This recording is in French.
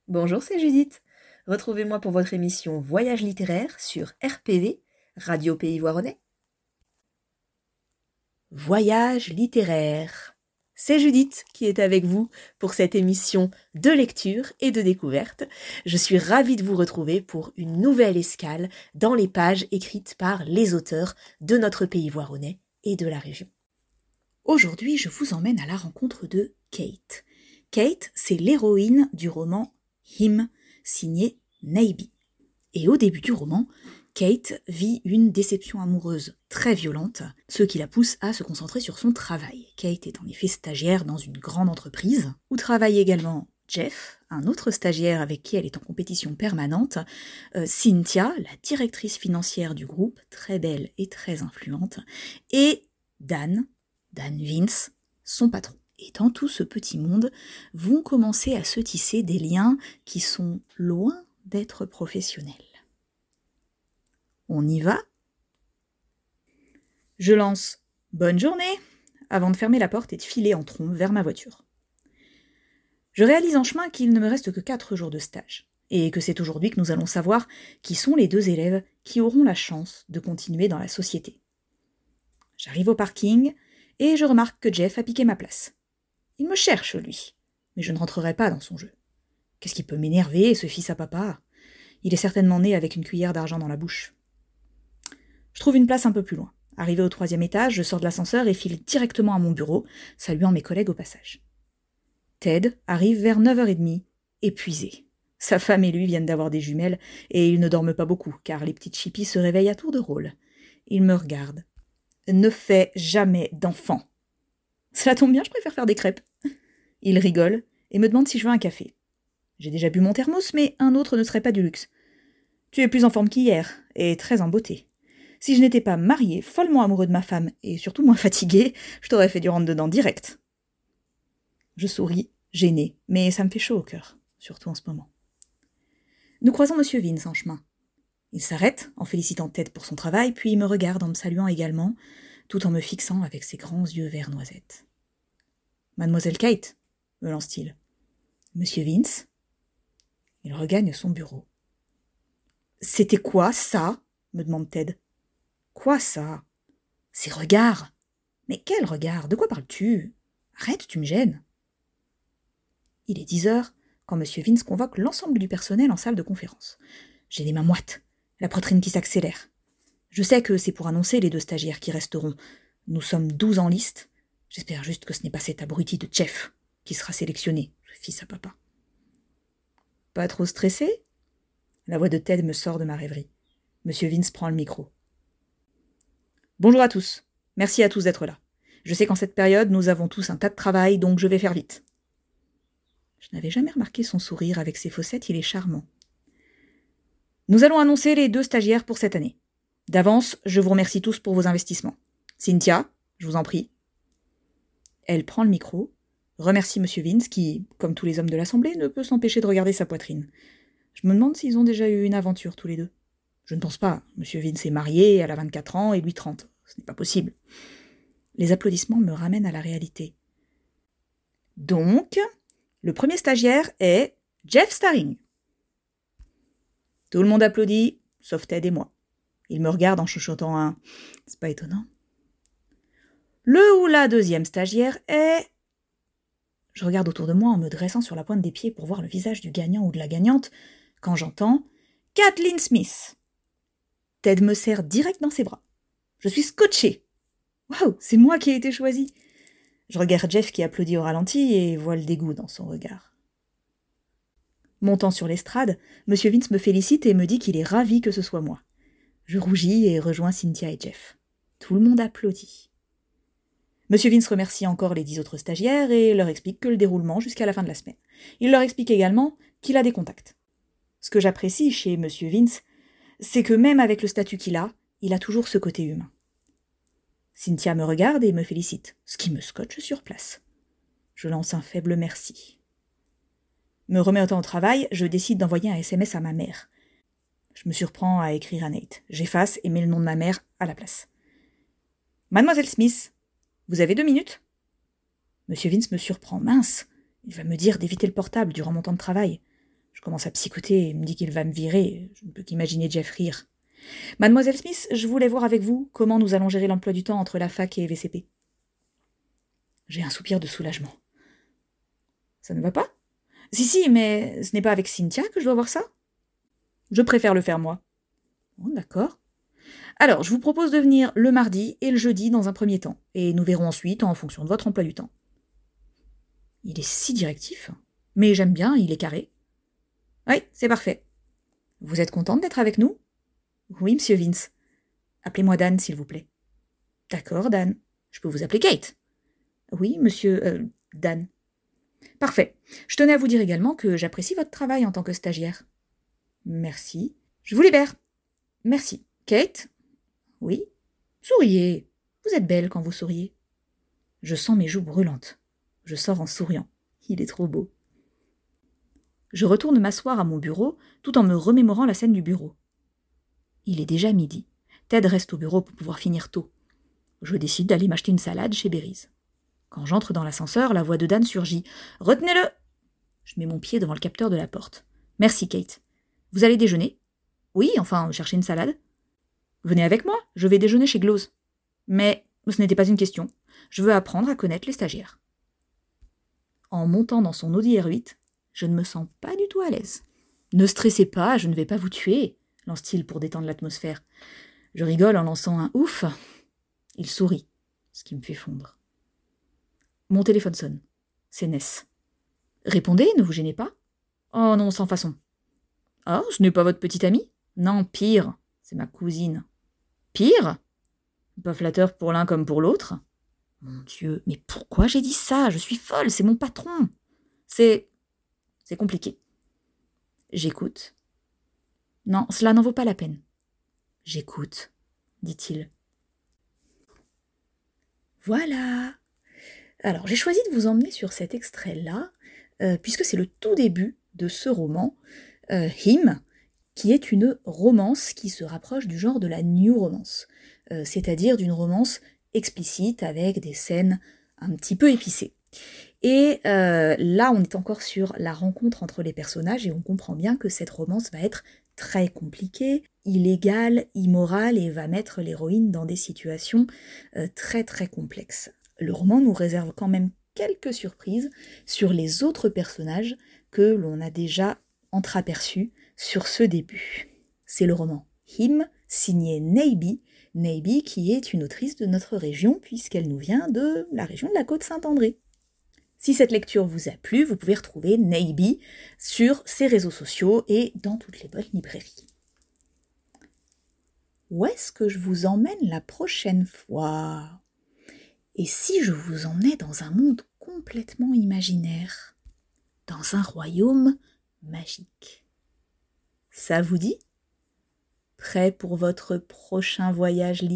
Bonjour, c'est Judith. Retrouvez-moi pour votre émission Voyage littéraire sur RPV, Radio Pays Voironnais. Voyage littéraire. C'est Judith qui est avec vous pour cette émission de lecture et de découverte. Je suis ravie de vous retrouver pour une nouvelle escale dans les pages écrites par les auteurs de notre Pays Voironnais et de la région. Aujourd'hui, je vous emmène à la rencontre de Kate. Kate, c'est l'héroïne du roman Him, signé Neiby. Et au début du roman, Kate vit une déception amoureuse très violente, ce qui la pousse à se concentrer sur son travail. Kate est en effet stagiaire dans une grande entreprise, où travaille également Jeff, un autre stagiaire avec qui elle est en compétition permanente, Cynthia, la directrice financière du groupe, très belle et très influente, et Dan Vince, son patron. Et dans tout ce petit monde, vont commencer à se tisser des liens qui sont loin d'être professionnels. On y va ? Je lance « Bonne journée !» avant de fermer la porte et de filer en trombe vers ma voiture. Je réalise en chemin qu'il ne me reste que 4 jours de stage, et que c'est aujourd'hui que nous allons savoir qui sont les 2 élèves qui auront la chance de continuer dans la société. J'arrive au parking et je remarque que Jeff a piqué ma place. Il me cherche, lui, mais je ne rentrerai pas dans son jeu. Qu'est-ce qui peut m'énerver, ce fils à papa ? Il est certainement né avec une cuillère d'argent dans la bouche. Je trouve une place un peu plus loin. Arrivé au 3e étage, je sors de l'ascenseur et file directement à mon bureau, saluant mes collègues au passage. Ted arrive vers 9h30, épuisé. Sa femme et lui viennent d'avoir des jumelles, et ils ne dorment pas beaucoup, car les petites chippies se réveillent à tour de rôle. Il me regarde. Ne fais jamais d'enfant. Cela tombe bien, je préfère faire des crêpes. Il rigole et me demande si je veux un café. J'ai déjà bu mon thermos, mais un autre ne serait pas du luxe. Tu es plus en forme qu'hier, et très en beauté. Si je n'étais pas marié, follement amoureux de ma femme, et surtout moins fatigué, je t'aurais fait du rentre-dedans direct. Je souris, gêné, mais ça me fait chaud au cœur, surtout en ce moment. Nous croisons Monsieur Vince en chemin. Il s'arrête, en félicitant Ted pour son travail, puis il me regarde en me saluant également, tout en me fixant avec ses grands yeux vert noisette. « Mademoiselle Kate ?» me lance-t-il. « Monsieur Vince ?» Il regagne son bureau. « C'était quoi, ça ?» me demande Ted. « Quoi, ça ?»« Ces regards !»« Mais quel regard ? De quoi parles-tu ? Arrête, tu me gênes. » Il est 10h quand Monsieur Vince convoque l'ensemble du personnel en salle de conférence. J'ai les mains moites, la poitrine qui s'accélère. Je sais que c'est pour annoncer les 2 stagiaires qui resteront. Nous sommes 12 en liste. J'espère juste que ce n'est pas cet abruti de Jeff qui sera sélectionné, ce fils à papa. Pas trop stressé ? La voix de Ted me sort de ma rêverie. Monsieur Vince prend le micro. Bonjour à tous. Merci à tous d'être là. Je sais qu'en cette période, nous avons tous un tas de travail, donc je vais faire vite. Je n'avais jamais remarqué son sourire avec ses fossettes, il est charmant. Nous allons annoncer les 2 stagiaires pour cette année. D'avance, je vous remercie tous pour vos investissements. Cynthia, je vous en prie. Elle prend le micro, remercie Monsieur Vince qui, comme tous les hommes de l'Assemblée, ne peut s'empêcher de regarder sa poitrine. Je me demande s'ils ont déjà eu une aventure tous les 2. Je ne pense pas. Monsieur Vince est marié, elle a 24 ans et lui 30. Ce n'est pas possible. Les applaudissements me ramènent à la réalité. Donc, le premier stagiaire est Jeff Staring. Tout le monde applaudit, sauf Ted et moi. Il me regarde en chuchotant un « c'est pas étonnant ». Le ou la 2e stagiaire est... Je regarde autour de moi en me dressant sur la pointe des pieds pour voir le visage du gagnant ou de la gagnante, quand j'entends « Kathleen Smith ». Ted me serre direct dans ses bras. Je suis scotché. Waouh, c'est moi qui ai été choisie. Je regarde Jeff qui applaudit au ralenti et vois le dégoût dans son regard. Montant sur l'estrade, Monsieur Vince me félicite et me dit qu'il est ravi que ce soit moi. Je rougis et rejoins Cynthia et Jeff. Tout le monde applaudit. Monsieur Vince remercie encore les 10 autres stagiaires et leur explique que le déroulement jusqu'à la fin de la semaine. Il leur explique également qu'il a des contacts. Ce que j'apprécie chez Monsieur Vince, c'est que même avec le statut qu'il a, il a toujours ce côté humain. Cynthia me regarde et me félicite, ce qui me scotche sur place. Je lance un faible merci. Me remettant au travail, je décide d'envoyer un SMS à ma mère. Je me surprends à écrire à Nate. J'efface et mets le nom de ma mère à la place. « Mademoiselle Smith, vous avez 2 minutes ?» Monsieur Vince me surprend. Mince, il va me dire d'éviter le portable durant mon temps de travail. Je commence à psychoter et me dit qu'il va me virer. Je ne peux qu'imaginer Jeff rire. Mademoiselle Smith, je voulais voir avec vous comment nous allons gérer l'emploi du temps entre la fac et VCP. J'ai un soupir de soulagement. Ça ne va pas ? Si, mais ce n'est pas avec Cynthia que je dois voir ça ? Je préfère le faire moi. Oh, d'accord. Alors, je vous propose de venir le mardi et le jeudi dans un premier temps, et nous verrons ensuite en fonction de votre emploi du temps. Il est si directif, mais j'aime bien, il est carré. Oui, c'est parfait. Vous êtes contente d'être avec nous ? Oui, monsieur Vince. Appelez-moi Dan, s'il vous plaît. D'accord, Dan. Je peux vous appeler Kate ? Oui, monsieur... Dan. Parfait. Je tenais à vous dire également que j'apprécie votre travail en tant que stagiaire. Merci. Je vous libère. Merci. Kate ? Oui ? Souriez. Vous êtes belle quand vous souriez. Je sens mes joues brûlantes. Je sors en souriant. Il est trop beau. Je retourne m'asseoir à mon bureau tout en me remémorant la scène du bureau. Il est déjà midi. Ted reste au bureau pour pouvoir finir tôt. Je décide d'aller m'acheter une salade chez Berry's. Quand j'entre dans l'ascenseur, la voix de Dan surgit. « Retenez-le !» Je mets mon pied devant le capteur de la porte. « Merci, Kate. Vous allez déjeuner ? » ?»« Oui, enfin, chercher une salade. »« Venez avec moi, je vais déjeuner chez Glose. »« Mais ce n'était pas une question. Je veux apprendre à connaître les stagiaires. » En montant dans son Audi R8, je ne me sens pas du tout à l'aise. « Ne stressez pas, je ne vais pas vous tuer », lance-t-il pour détendre l'atmosphère. Je rigole en lançant un « ouf ». Il sourit, ce qui me fait fondre. Mon téléphone sonne. C'est Ness. « Répondez, ne vous gênez pas. »« Oh non, sans façon. »« Ah, ce n'est pas votre petite amie ? » ?»« Non, pire, c'est ma cousine. »« Pire ? Pas flatteur pour l'un comme pour l'autre. » ?»« Mon Dieu, mais pourquoi j'ai dit ça ? Je suis folle, c'est mon patron. » C'est compliqué. J'écoute. « Non, cela n'en vaut pas la peine. » « J'écoute, » dit-il. Voilà. Alors, j'ai choisi de vous emmener sur cet extrait-là, puisque c'est le tout début de ce roman, Him, qui est une romance qui se rapproche du genre de la new romance, c'est-à-dire d'une romance explicite avec des scènes un petit peu épicées. Et là, on est encore sur la rencontre entre les personnages et on comprend bien que cette romance va être très compliquée, illégale, immorale et va mettre l'héroïne dans des situations très très complexes. Le roman nous réserve quand même quelques surprises sur les autres personnages que l'on a déjà entreaperçus sur ce début. C'est le roman Him, signé Neiby qui est une autrice de notre région puisqu'elle nous vient de la région de la Côte-Saint-André. Si cette lecture vous a plu, vous pouvez retrouver Neiby sur ses réseaux sociaux et dans toutes les bonnes librairies. Où est-ce que je vous emmène la prochaine fois ? Et si je vous emmenais dans un monde complètement imaginaire, dans un royaume magique ? Ça vous dit ? Prêt pour votre prochain voyage littéraire ?